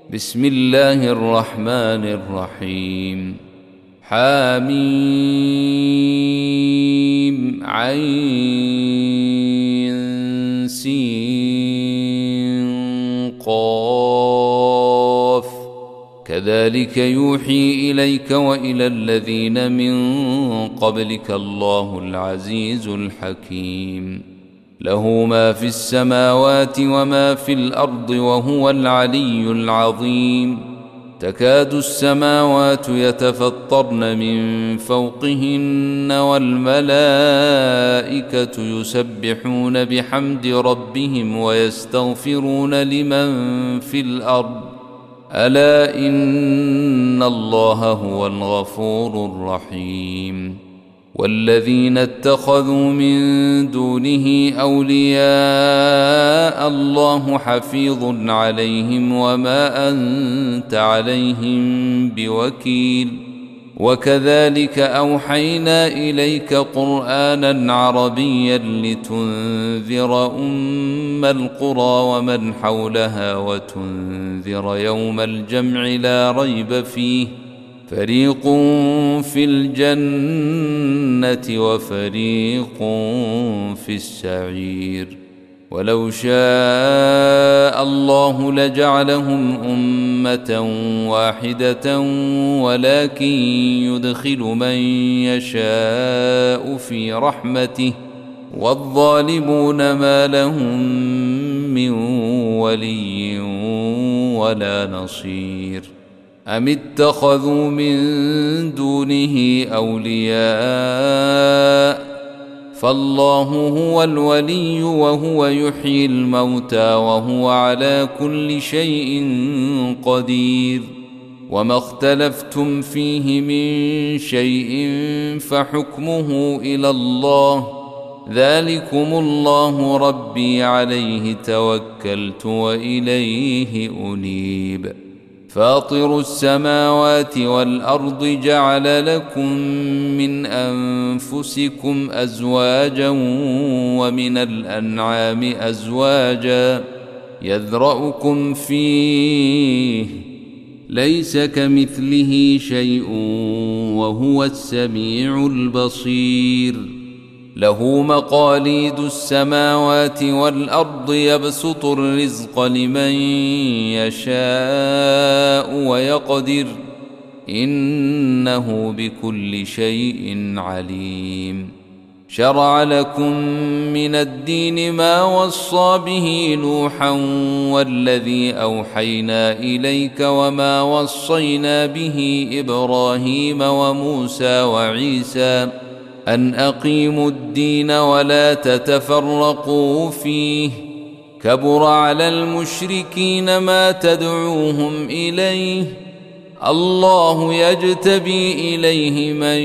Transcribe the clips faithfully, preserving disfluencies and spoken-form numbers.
بسم الله الرحمن الرحيم. حاميم عين سين قاف كذلك يوحي إليك وإلى الذين من قبلك الله العزيز الحكيم. له ما في السماوات وما في الأرض وهو العلي العظيم. تكاد السماوات يتفطرن من فوقهن والملائكة يسبحون بحمد ربهم ويستغفرون لمن في الأرض ألا إن الله هو الغفور الرحيم. والذين اتخذوا من دونه أولياء الله حفيظ عليهم وما أنت عليهم بوكيل. وكذلك أوحينا إليك قرآنا عربيا لتنذر أم القرى ومن حولها وتنذر يوم الجمع لا ريب فيه فريق في الجنة وفريق في السعير. ولو شاء الله لجعلهم أمة واحدة ولكن يدخل من يشاء في رحمته والظالمون ما لهم من ولي ولا نصير. أم اتخذوا من دونه أولياء فالله هو الولي وهو يحيي الموتى وهو على كل شيء قدير. وما اختلفتم فيه من شيء فحكمه إلى الله ذلكم الله ربي عليه توكلت وإليه أنيب. فاطر السماوات والأرض جعل لكم من أنفسكم أزواجا ومن الأنعام أزواجا يذرأكم فيه ليس كمثله شيء وهو السميع البصير. له مقاليد السماوات والأرض يبسط الرزق لمن يشاء ويقدر إنه بكل شيء عليم. شرع لكم من الدين ما وصى به نوحا والذي أوحينا إليك وما وصينا به إبراهيم وموسى وعيسى أن أقيموا الدين ولا تتفرقوا فيه كبر على المشركين ما تدعوهم إليه الله يجتبي إليه من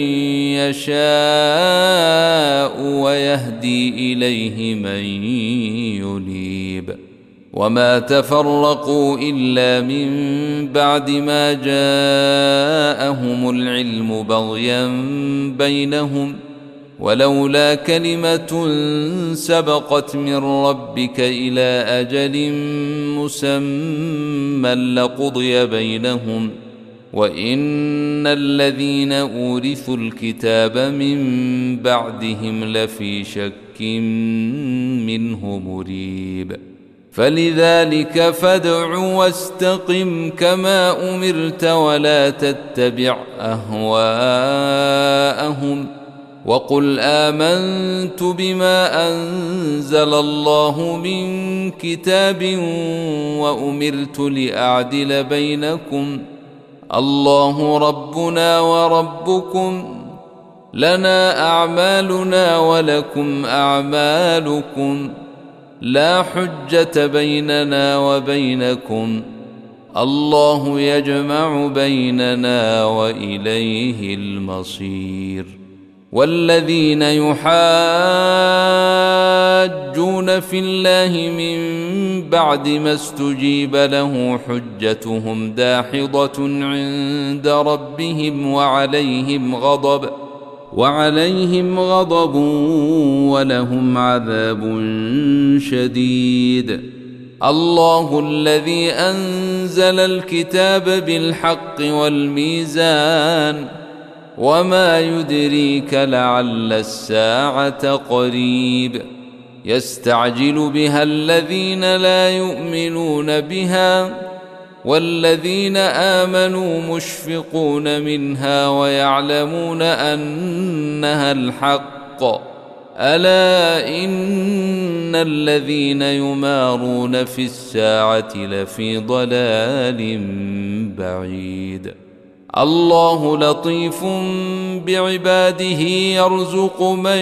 يشاء ويهدي إليه من ينيب. وما تفرقوا إلا من بعد ما جاءهم العلم بغيا بينهم ولولا كلمة سبقت من ربك إلى أجل مسمى لقضي بينهم وإن الذين أورثوا الكتاب من بعدهم لفي شك منه مريب. فلذلك فادع واستقم كما أمرت ولا تتبع أهواءهم وقل آمنت بما أنزل الله من كتاب وأمرت لأعدل بينكم الله ربنا وربكم لنا أعمالنا ولكم أعمالكم لا حجة بيننا وبينكم الله يجمع بيننا وإليه المصير. والذين يحاجون في الله من بعد ما استجيب له حجتهم داحضة عند ربهم وعليهم غضب وعليهم غضب ولهم عذاب شديد. الله الذي أنزل الكتاب بالحق والميزان وما يدريك لعل الساعة قريب يستعجل بها الذين لا يؤمنون بها والذين آمنوا مشفقون منها ويعلمون أنها الحق ألا إن الذين يمارون في الساعة لفي ضلال بعيد الله لطيف بعباده يرزق من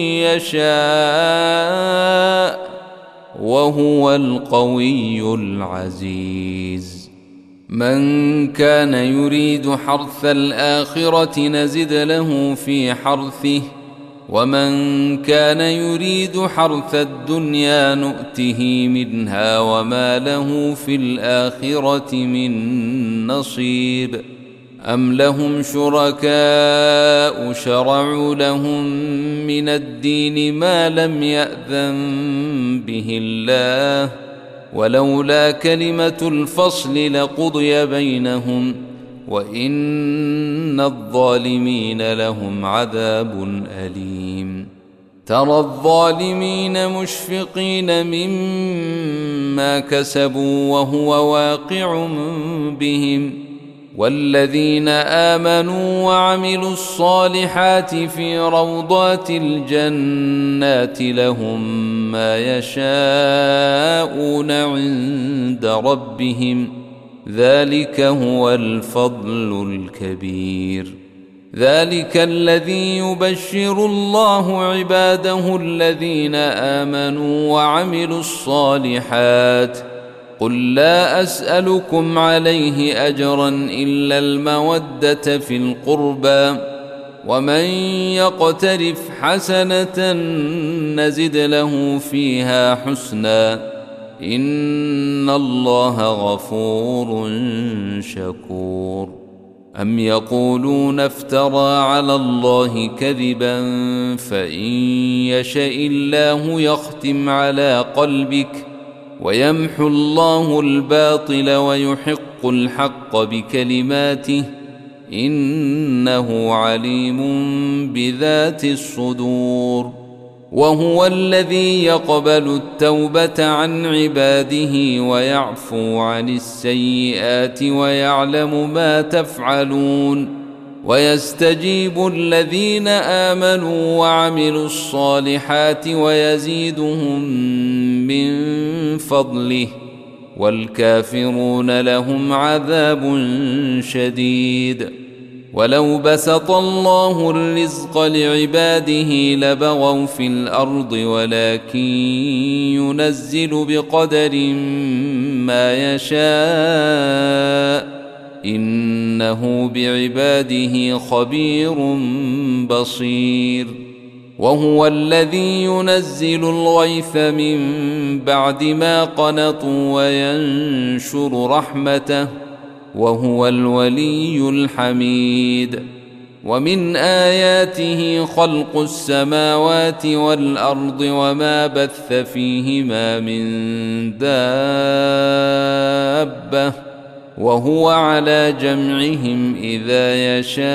يشاء وهو القوي العزيز من كان يريد حرث الآخرة نزد له في حرثه ومن كان يريد حرث الدنيا نؤته منها وما له في الآخرة من نصيب أم لهم شركاء شرعوا لهم من الدين ما لم يأذن به الله ولولا كلمة الفصل لقضي بينهم وإن الظالمين لهم عذاب أليم ترى الظالمين مشفقين مما كسبوا وهو واقع بهم والذين آمنوا وعملوا الصالحات في روضات الجنات لهم ما يشاءون عند ربهم ذلك هو الفضل الكبير ذلك الذي يبشر الله عباده الذين آمنوا وعملوا الصالحات قل لا أسألكم عليه أجرا إلا المودة في القربى ومن يقترف حسنة نزد له فيها حسنا إن الله غفور شكور أم يقولون افترى على الله كذبا فإن يشاء الله يختم على قلبك ويمحو الله الباطل ويحق الحق بكلماته إنه عليم بذات الصدور وهو الذي يقبل التوبة عن عباده ويعفو عن السيئات ويعلم ما تفعلون ويستجيب الذين آمنوا وعملوا الصالحات ويزيدهم من فضله والكافرون لهم عذاب شديد ولو بسط الله الرزق لعباده لبغوا في الأرض ولكن ينزل بقدر ما يشاء إنه بعباده خبير بصير وهو الذي ينزل الغيث من بعد ما قنطوا وينشر رحمته وهو الولي الحميد ومن آياته خلق السماوات والأرض وما بث فيهما من دابة وهو على جمعهم إذا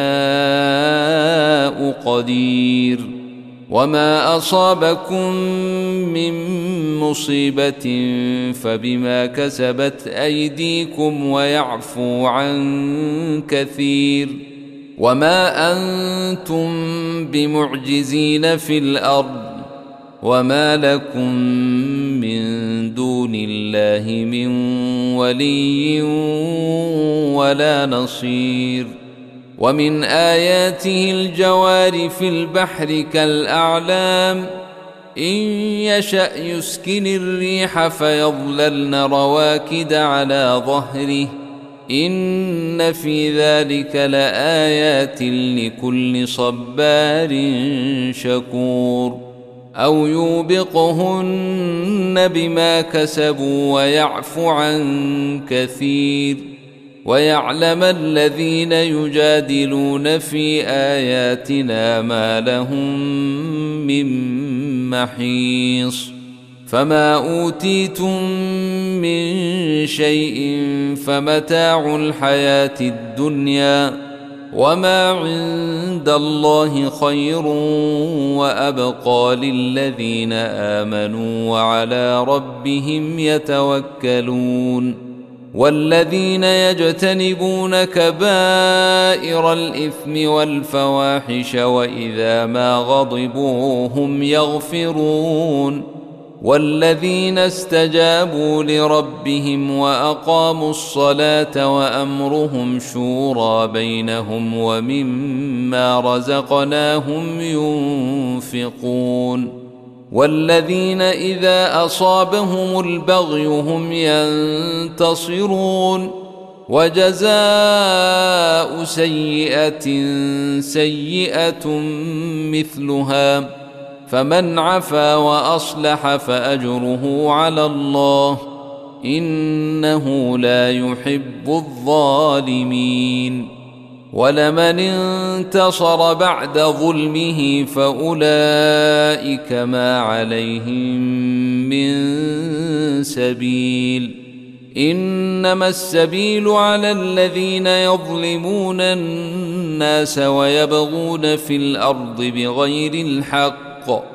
يشاء قدير وما أصابكم من مصيبة فبما كسبت أيديكم ويعفو عن كثير وما أنتم بمعجزين في الأرض وما لكم من دون الله من ولي ولا نصير ومن آياته الجوار في البحر كالأعلام إن يشأ يسكن الريح فيظللن رواكد على ظهره إن في ذلك لآيات لكل صبار شكور أو يوبقهن بما كسبوا ويعفو عن كثير ويعلم الذين يجادلون في آياتنا ما لهم من محيص فما أوتيتم من شيء فمتاع الحياة الدنيا وما عند الله خير وأبقى للذين آمنوا وعلى ربهم يتوكلون والذين يجتنبون كبائر الإثم والفواحش وإذا ما غضبوا هم يغفرون والذين استجابوا لربهم وأقاموا الصلاة وأمرهم شورى بينهم ومما رزقناهم ينفقون والذين إذا أصابهم البغي هم ينتصرون وجزاء سيئة سيئة مثلها فمن عفا وأصلح فأجره على الله إنه لا يحب الظالمين ولمن انتصر بعد ظلمه فأولئك ما عليهم من سبيل إنما السبيل على الذين يظلمون الناس ويبغون في الأرض بغير الحق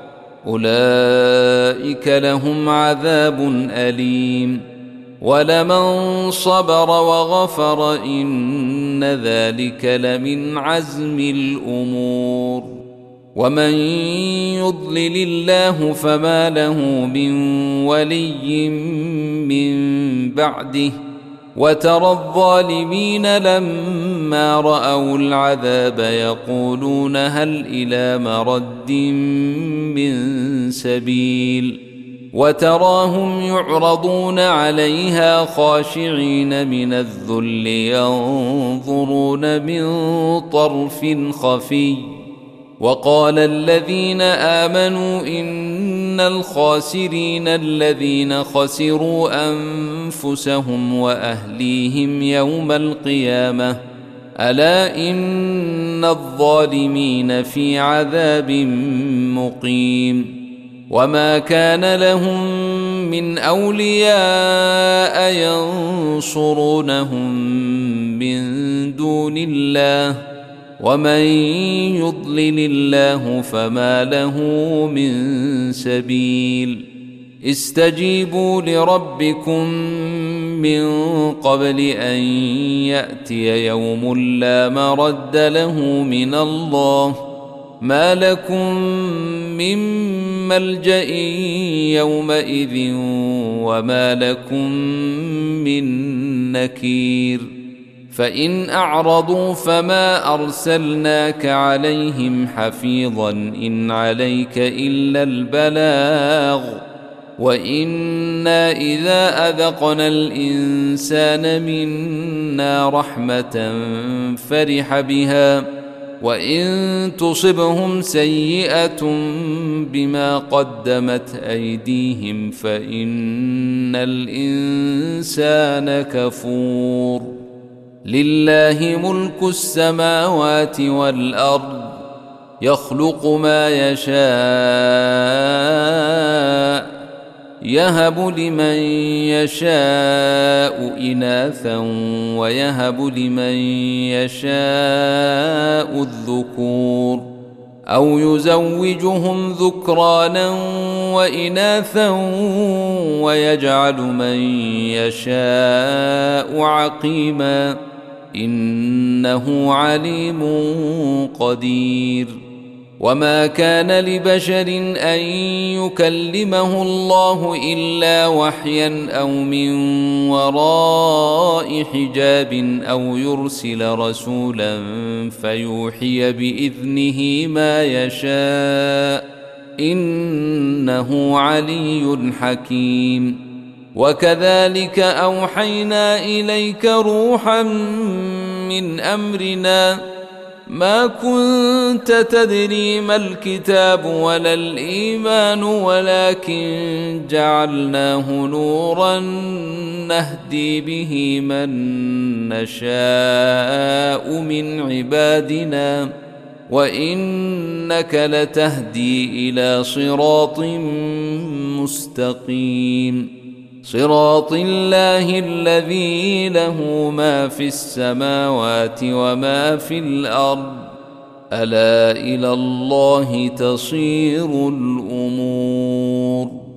أولئك لهم عذاب أليم ولمن صبر وغفر إن ذلك لمن عزم الأمور ومن يضلل الله فما له من ولي من بعده وترى الظالمين لما رأوا العذاب يقولون هل إلى مرد من سبيل وتراهم يعرضون عليها خاشعين من الذل ينظرون من طرف خفي وقال الذين آمنوا إن الخاسرين الذين خسروا أنفسهم وأهليهم يوم القيامة ألا إن الظالمين في عذاب مقيم وما كان لهم من أولياء ينصرونهم من دون الله ومن يضلل الله فما له من سبيل استجيبوا لربكم من قبل أن يأتي يوم لا مرد له من الله ما لكم من ملجأ يومئذ وما لكم من نكير فإن أعرضوا فما أرسلناك عليهم حفيظا إن عليك إلا البلاغ وإنا إذا أذقنا الإنسان منا رحمة فرح بها وإن تصبهم سيئة بما قدمت أيديهم فإن الإنسان كفور لله ملك السماوات والأرض يخلق ما يشاء يهب لمن يشاء إناثا ويهب لمن يشاء الذكور أو يزوجهم ذكرانا وإناثا ويجعل من يشاء عقيما إنه عليم قدير وما كان لبشر أن يكلمه الله إلا وحيا أو من وراء حجاب أو يرسل رسولا فيوحي بإذنه ما يشاء إنه علي حكيم وكذلك أوحينا إليك روحا من أمرنا ما كنت تدري ما الكتاب ولا الإيمان ولكن جعلناه نورا نهدي به من نشاء من عبادنا وإنك لتهدي إلى صراط مستقيم صراط الله الذي له ما في السماوات وما في الأرض ألا إلى الله تصير الأمور